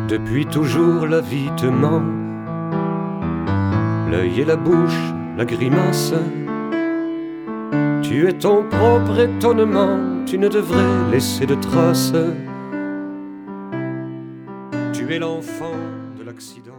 Depuis toujours la vie te ment, l'œil et la bouche, la grimace. Tu es ton propre étonnement, tu ne devrais laisser de traces. Tu es l'enfant de l'accident.